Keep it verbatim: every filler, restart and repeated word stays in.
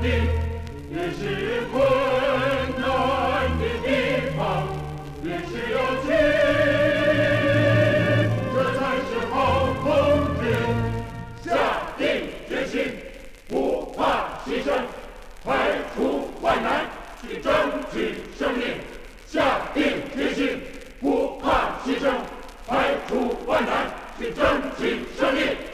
地，越是困难的地方，越是有情，这才是好同志。下定决心，不怕牺牲，排除万难，去争取胜利。下定决心，不怕牺牲，排除万难，去争取胜利。